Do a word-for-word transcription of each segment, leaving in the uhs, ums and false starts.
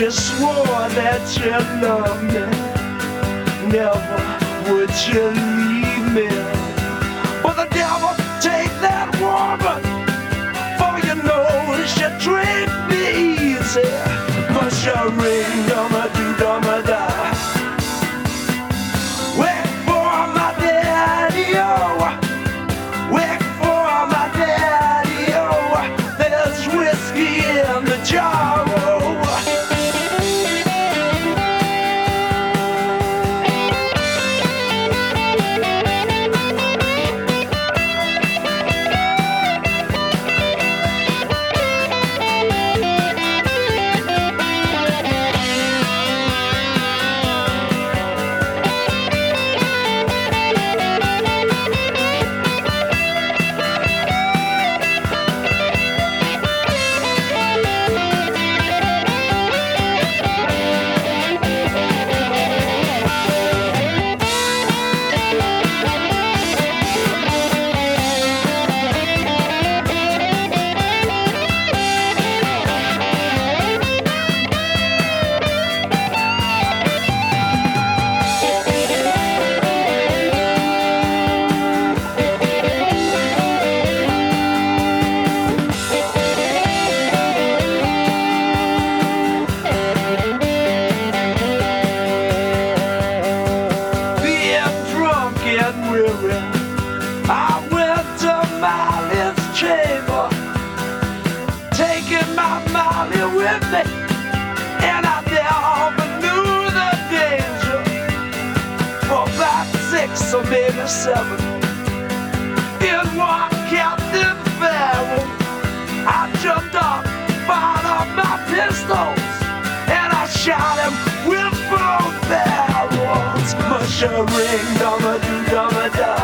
you swore that you loved me, never would you leave me. But the devil take that woman, for you know she treat me easy. But she ring, dumma do, dumma da. Wait for my daddy, oh. Wait for my daddy, oh. There's whiskey in the jar, oh. I went to Molly's chamber, taking my Molly with me, and I never knew the danger. For about six or maybe seven, in one Captain Farrell, I jumped up, fired up my pistols, and I shot him with both barrels. Mushering, dumma do, dumma da.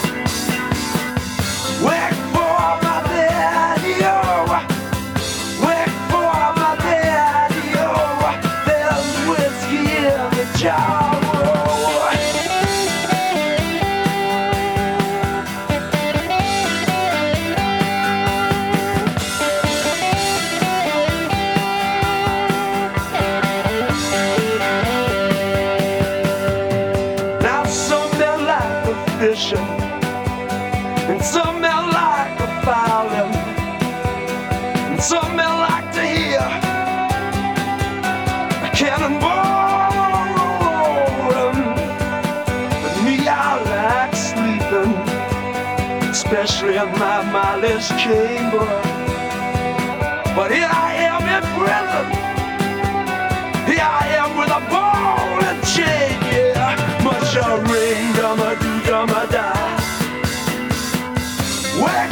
Wait for my daddy, oh. Wait for my daddy, oh. There's whiskey in the jar, oh. Now some men like the fishing, and some men like the fowling, and some men like to hear a cannonball rolling. But me, I like sleeping, especially in my Molly's chamber. But here I am in prison, here I am with a ball and chain, yeah. Much a ring, dumma do, dumma da. Wait